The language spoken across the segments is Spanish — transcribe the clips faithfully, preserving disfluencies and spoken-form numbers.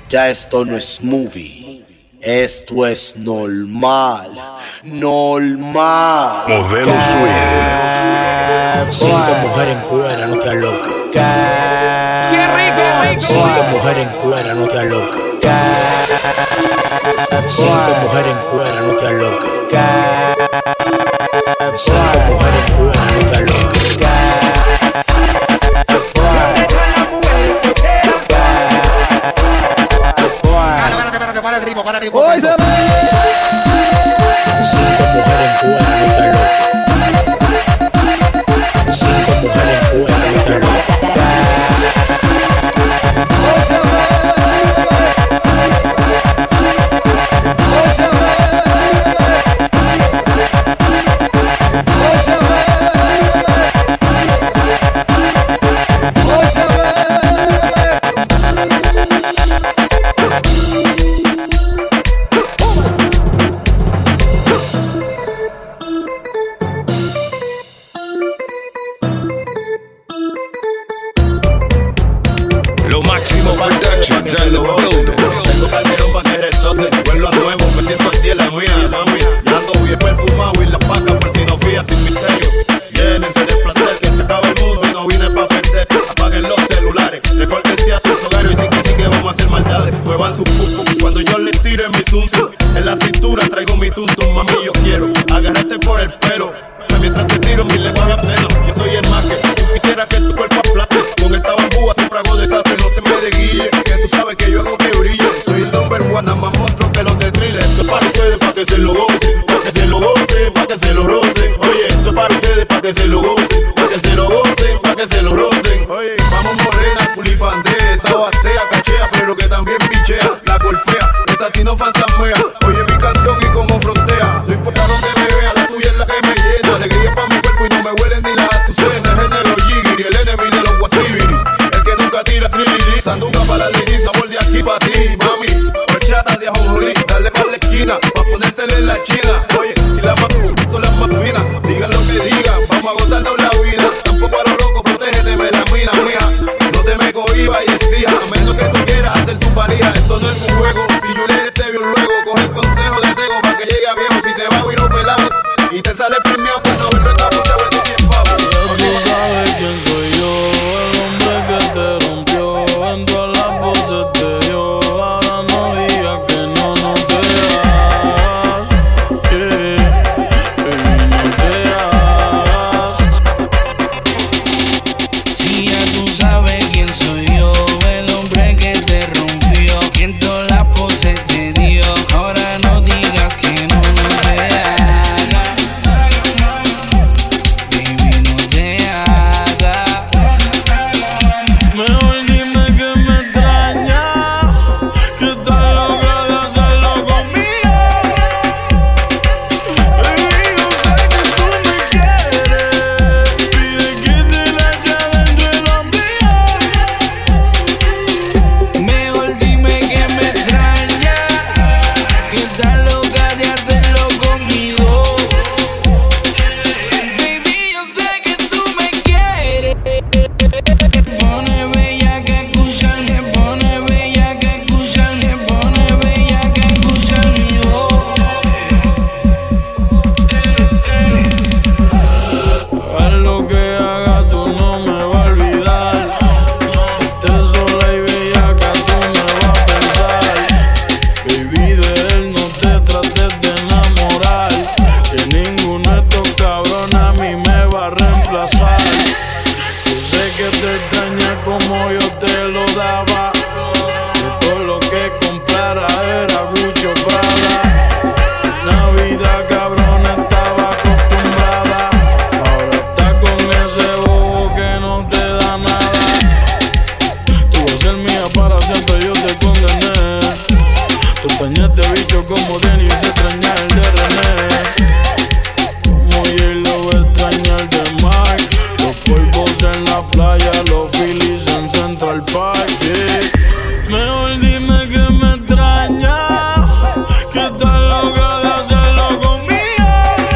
Ya esto no es movie, esto es normal, normal. Modelo Swing. Cinco mujeres en cuera, no te loca. ¡Qué rico! Cinco mujeres en cuera, no te loca. Cinco mujeres en cuera, no te loca. Cinco mujeres en cuera, no te loca. Para el ritmo, para el ritmo. Hoy se ve. Cinco mujeres en cuera, no te loca. Cinco mujeres en cuera, no te loca. Hoy se ve. Hoy se ve. Hoy se ve. Hoy se ve. Máximo Production, ya en el building. Tengo calderón pa' que restoce, vuelvo a nuevo, me siento al día la mía, mami. Ya ando bien perfumado y la paca por si no fía sin misterio. Llénense de placer, que se acaba el mundo y no vine pa' perder. Apaguen los celulares, recórdense a sus hogares y sí que sí que vamos a hacer maldades. Muevan su pupu cuando yo le tire mi tuntum. En la cintura traigo mi tuntum, mami, yo quiero agarrarte por el pelo. Mientras te tiro mi lengua a seno, yo soy el más que tú quisieras que tu cuerpo aplaste. Con esta bambúa siempre hago desastre, no te me desguille, que tú sabes que yo hago que brille. Soy el number one, nada más monstruo que los de thriller. Esto es para ustedes, pa' que se lo gocen, pa' que se lo gocen, pa' que se lo rocen. Oye, esto es para ustedes, pa' que se lo gocen, pa' que se lo gocen, pa' que se lo rocen. Oye, vamos morena, culipandé, esa batea, cachea, pero que también pichea. La golfea, esa sí no fantasmea. Oye mi canción y como frontea, no importa donde me vea, la tuya es la que me llena. Alegría pa' mi cuerpo y no me huelen ni las azucenas. Género Jigiri, el enemigo de los guasibiri. El que nunca tira trilili, sanduca para la lili, sabor de aquí pa' ti, mami. Horchata de ajonjolí, dale pa' la esquina, pa' ponértela en la china. Oye, si las más son las más finas, digan lo que digan, vamos a gozarnos la vida. Tampoco a lo loco, protégete, me la mina, mía. No te me cohibas y exija, a menos que tú quieras hacer tu pareja. Esto no es un juego, si yo le te vio luego, coge el consejo de Tego pa' que llegue a viejo. Si te va a ir pelado y te sale premiado, pues no verlo esta mucha vez si es pavo. Tú sabes quién soy yo, el hombre que te rompió, en todas las voces te dio. Ahora no digas que no, no te hagas, yeah, baby, no te hagas. Si ya tú sabes quién soy yo, el hombre que te rompió, en todas las voces te dio. Ahora no digas que no, no te hagas, baby, no te hagas. Mejor dime que me extraña, que estás loca de hacerlo conmigo. Baby, yo sé que tú me quieres, pide que te la eche dentro de la mía. Mejor dime que me extraña, que estás loca de hacerlo conmigo. Baby, yo sé que tú me quieres. Pone bella que escucharme, pone bella que escucharme, pone bella que escuchar mi voz. Haz lo que hagas, tú no me vas a olvidar. Estés sola y bellaca, tú me vas a pensar. Baby, de él no te trates de enamorar, que ninguno de estos cabrones a mí me va a reemplazar. Yo sé que te extraña como yo te lo daba, que todo lo que comprara era Gucci o Prada. Navidad, cabrón, estaba acostumbrada. Ahora está con ese bobo que no te da nada. Tú vas a ser mía para siempre, yo te condené. Tú extrañaste bicho como Denis extraña el de René. Como J-Lo extraña el de Mike. Los polvos en la playa, los Phillies en Central Park, yeah. Mejor dime que me extraña, que estás loca de hacerlo conmigo.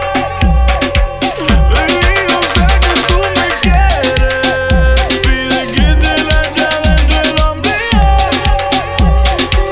Baby, yo sé que tú me quieres, pide que te la eche dentro de la mía.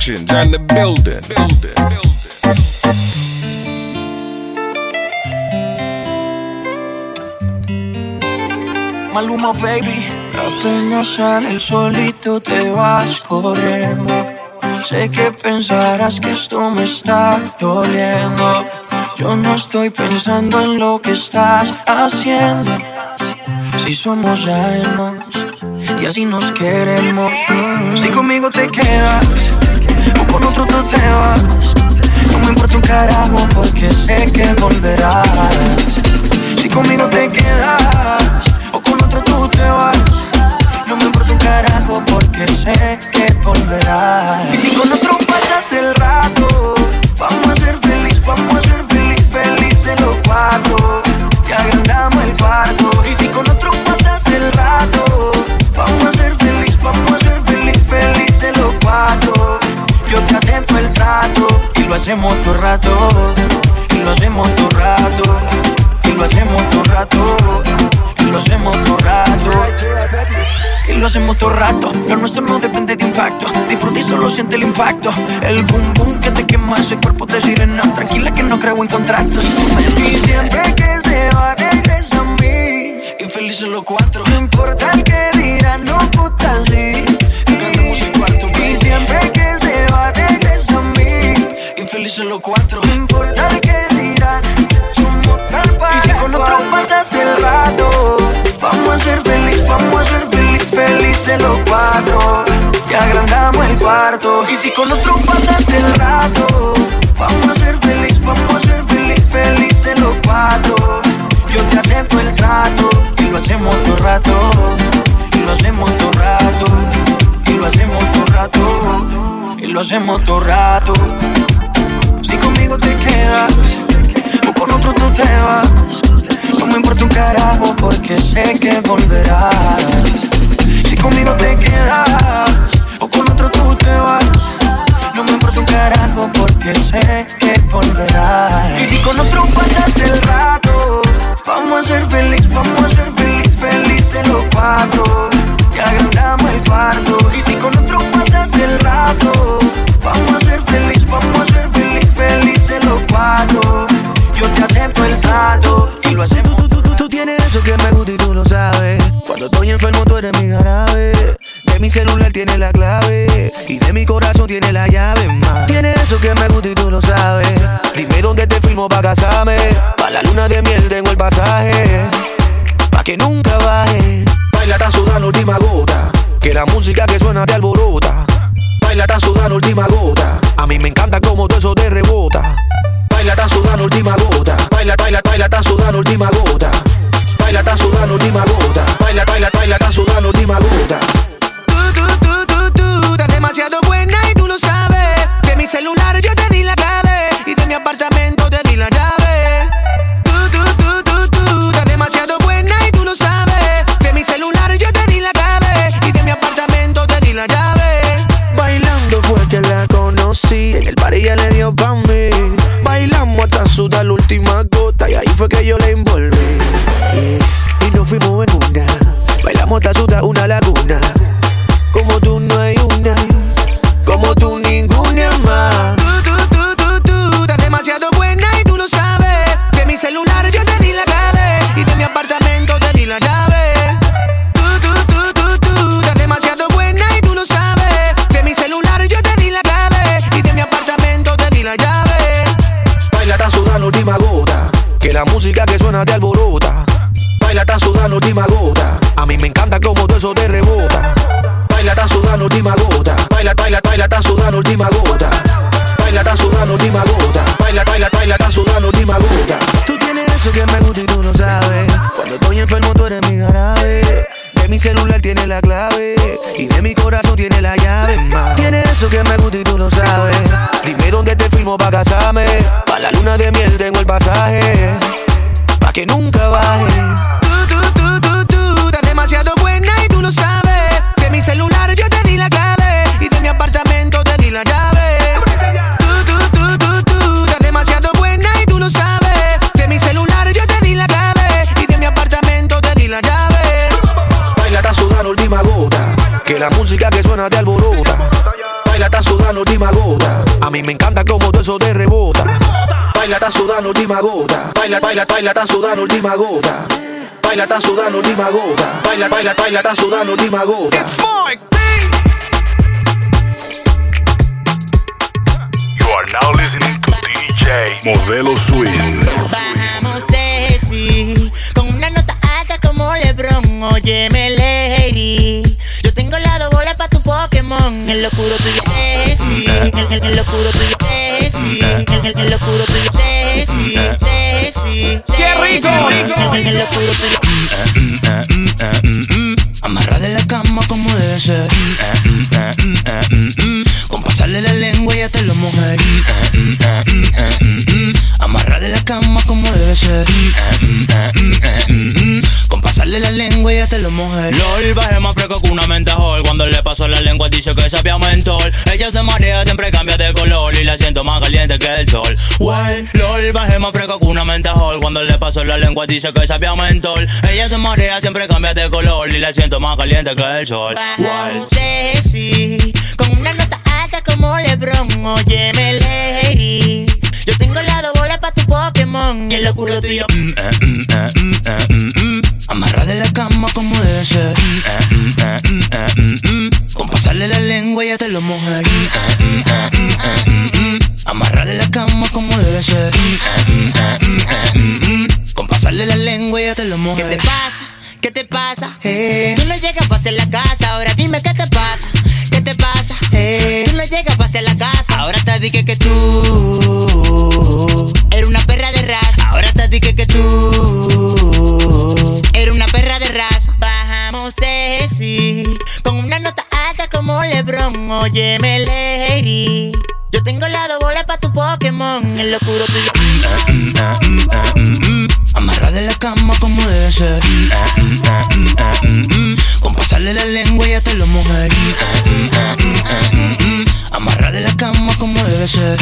Productions in the building. building. Maluma, baby. Apenas sale el solito te vas corriendo. Sé que pensarás que esto me está doliendo. Yo no estoy pensando en lo que estás haciendo. Si somos ajenos y así nos queremos. Si conmigo te quedas o con otro tú te vas, no me importa un carajo porque sé que volverás. Si conmigo te quedas o con otro tú te vas, no me importa un carajo porque sé que volverás. Y si con otro pasas el rato, vamos a ser feliz, vamos a ser feliz, felices los cuatro. Te agrandamos el cuarto. Y si con otro pasas el rato, vamos a ser feliz, vamos a ser feliz, felices los cuatro. Yo te acepto el trato y lo hacemos todo rato, y lo hacemos todo rato, y lo hacemos todo rato, y lo hacemos todo rato, y lo hacemos todo rato. Lo nuestro no depende de impacto, disfruta y solo siente el impacto. El boom boom que te quema ese cuerpo de sirena. Tranquila que no creo en contratos. Y siempre que se va regresa a mí, y felices los cuatro. No importa el que dirán, no puta sí. Y siempre que se va regresa a mí, y felices los cuatro. No importa el que dirán, somos tal para. Y si con otro pasas el rato, vamos a ser feliz, vamos a ser feliz, felices los cuatro. Y agrandamos el cuarto. Y si con otro pasas el rato, vamos a ser feliz, vamos a ser feliz, felices los cuatro. Yo te acepto el trato y lo hacemos todo rato, y lo hacemos todo rato, y lo hacemos todo rato, y lo hacemos todo rato. Si conmigo te quedas o con otro tú te vas, no me importa un carajo porque sé que volverás. Si conmigo te quedas o con otro tú te vas, no me importa un carajo porque sé que volverás. Y si con otro pasas el rato, vamos a ser feliz, vamos a ser feliz, felices los cuatro. Te agrandamos el cuarto. Y si con otro pasas el rato, vamos a ser feliz, vamos a ser feliz, felices los cuatro. Yo te acepto el trato y lo hacemos. Tú, tú, tú, tú tienes eso que me gusta y tú lo sabes. Cuando estoy enfermo tú eres mi jarabe. De mi celular tiene la clave y de mi corazón tiene la llave, más. Tienes eso que me gusta y tú lo sabes. Dime dónde te firmo pa' casarme. Pa' la luna de miel tengo el pasaje, pa' que nunca baje. Baila tan sudada la última gota, que la música que suena te alborota. Baila tan sudada la última gota, a mí me encanta como todo eso te rebota. Baila tan sudada la última gota, baila, baila, baila tan sudada la última gota. Baila tan sudada la última gota, baila, baila, baila tan sudada la última gota. Tú, tú, tú, tú, tú, estás demasiado buena y tú lo sabes. De mi celular yo te di la clave y de mi apartamento te di la llave. Tú, tú, tú, tú, tú, estás demasiado buena y tú lo sabes. De mi celular yo te di la clave y de mi apartamento te di la llave. Bailando fue que la conocí, en el party ella le dio pa' mí. Bailamos hasta sudar la última gota y ahí fue que yo le envolví. Yeah. Y nos fuimos en una, bailamos hasta sudar una laguna. Como tú no hay una, como tú ninguna más. Tú, tú, tú, tú, tú, estás demasiado buena y tú lo sabes. De mi celular yo te di la clave y de mi apartamento te di la llave. Tú, tú, tú, tú, tú, estás demasiado buena y tú lo sabes. De mi celular yo te di la clave y de mi apartamento te di la llave. Baila tan sudada la última gota, que la música que suena te alborota. Baila tan sudada la última gota, a mí me encanta como todo eso te rebota. Baila tan sudada la última gota, baila, baila, baila tan sudada la última gota. Baila tan sudada la última gota, baila, baila, baila tan sudada la última gota. Tú tienes eso que me gusta y tú lo sabes. Cuando estoy enfermo tú eres mi jarabe. De mi celular tiene la clave y de mi corazón tiene la llave, más. Tienes eso que me gusta y tú lo sabes. Dime dónde te firmo pa' casarme. Pa' la luna de miel tengo el pasaje, pa' que nunca baje. Tú, tú, tú, tú, tú, estás demasiado buena y tú lo sabes. De mi celular yo te di la clave y de mi apartamento te di la llave. Tú, tú, tú, tú, tú, estás demasiado buena y tú lo sabes. De mi celular yo te di la clave y de mi apartamento te di la llave. Baila tan sudada la última gota, que la música que suena te alborota. Baila está sudando última gota. A mí me encanta como todo eso te rebota. Baila, está sudando última gota. Baila, baila, baila, está sudando última gota. Baila, está sudando última gota. Baila, baila, baila, está sudando última gota. You are now listening to D J Modelo Swing. Vamos, Ceci, con una nota alta como LeBron. Óyeme, lady, yo tengo la doble pa' tu Pokémon. El locuro tuyo, Ceci, el, el, el locuro tuyo, Ceci, el, el, el locuro tuyo, Ceci, Ceci. ¡Qué rico! El, el locuro tuyo. Amarra de la cama como debe ser. Con pasarle la lengua ya te lo mujer. Amarra de la cama como debe ser. Con pasarle la lengua ya te lo mujer. LOL, bajé más fresco que una mentajol. Cuando le paso la lengua dice que sabía mentol. Ella se marea, siempre cambia de color y la siento más caliente que el sol. Well, LOL, bajé más fresco que una mentajol. Cuando le paso la lengua dice que sabía mentol. Ella se marea, siempre cambia de color y la siento más caliente que el sol. Vamos, Ceci, con una nota alta como LeBron. Óyeme, lady, yo tengo la doble pa' tu Pokémon. Y el locuro tuyo. Amarra de la cama como debe ser. Con pasarle la lengua ya te lo mujer. Amarra de la cama como debe ser. Con pasarle la lengua ya te lo mujer. ¿Qué te pasa? ¿Qué te pasa? Eh. Tú no llegas pa' hacer la casa, ahora dime qué te pasa. ¿Qué te pasa? Eh. Tú no llegas pa' hacer la casa, ahora te dije que tú eres una perra de raza. Ahora te dije que tú eres una perra de raza. Bajamos de sí, con una nota alta como LeBron. Óyeme, lady, yo tengo la doble pa' tu Pokémon. El locuro tuyo. Amarra de la cama como debe ser. Con pasarle la lengua ya te lo mujer. Amarra de la cama como debe ser.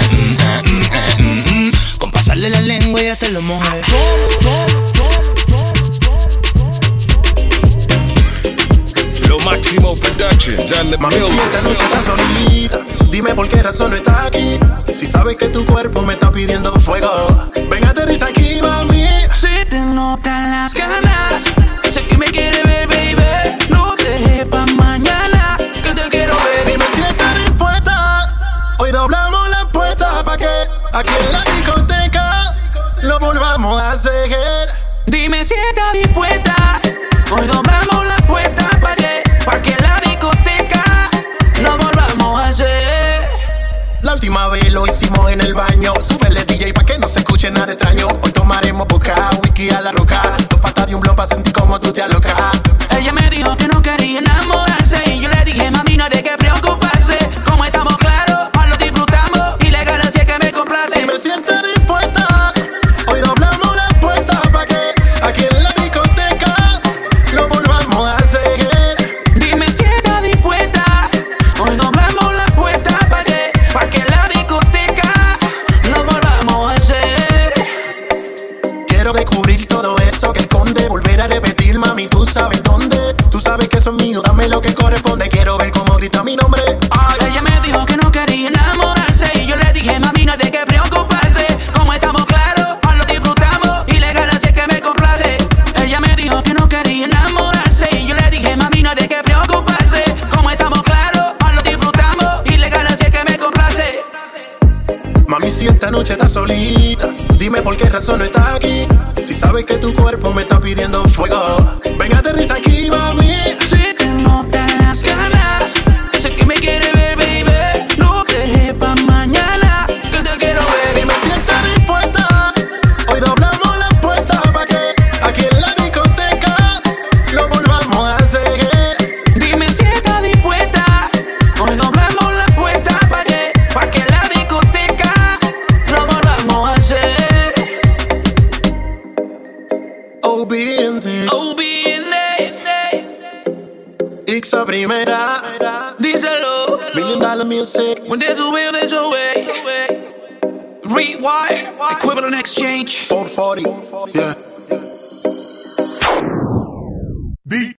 Con pasarle la lengua ya te lo mujer. Lo máximo production, done the Mami, si esta noche estás solita, dime por qué razón no estás aquí. Si sabes que tu cuerpo me está pidiendo fuego, ven, aterriza aquí, mami. Si te notan las ganas, sé que me quiere ver, baby. No te dejes pa' mañana, que te quiero ver. Dime si estás dispuesta, hoy doblamos la apuesta pa' que aquí en la discoteca lo volvamos a seguir. Dime si estás dispuesta, hoy doblamos la apuesta pa' que, pa' que en la discoteca lo volvamos a hacer. La última vez lo hicimos en el baño. Súbele D J pa' que no se escuche nada extraño. Hoy tomaremos boca, whisky a la roca. Dos patas de un blow pa' sentir como tú te alocas. Ella me dijo que no quería enamorarse y yo le dije, mami, no hay de qué preocuparse. Como estamos claros, más lo disfrutamos y la ganancia es que me complace. Dime si estás dispuesta, hoy doblamos la apuesta pa' que aquí en la discoteca lo volvamos a seguir. Dime si estás dispuesta, hoy doblamos la apuesta pa' que, pa' que en la discoteca lo volvamos a hacer. Quiero descubrir todo eso que esconde, volver a repetir, mami, tú sabes dónde. Tú sabes que eso es mío, dame lo que corresponde. Quiero ver cómo grita mi nombre. Ay. Ella me dijo que no quería enamorarse y yo le dije, mami, no hay de qué preocuparse. Como estamos claros, más lo disfrutamos y la ganancia es que me complace. Ella me dijo que no quería enamorarse y yo le dije, mami, no hay de qué preocuparse. Como estamos claros, más lo disfrutamos y la ganancia es que me complace. Mami, si esta noche estás solita, dime por qué razón no estás aquí. Si sabes que tu cuerpo me está pidiendo fuego, ven, aterriza aquí, mami. Si te notan las ganas, sé que me quiere ver, baby. No te dejes pa' mañana, que te quiero ver. Dime si estás dispuesta, hoy doblamos la apuesta pa' que aquí en la discoteca lo volvamos a seguir. Dime si estás dispuesta, hoy doblamos la apuesta pa' que, pa' que en la discoteca lo volvamos a hacer. Obediente, obediente, Ixa primera, díselo. Million Dollar Music. When there's a will, there's a way. Rewire, equivalent exchange. four forty, yeah.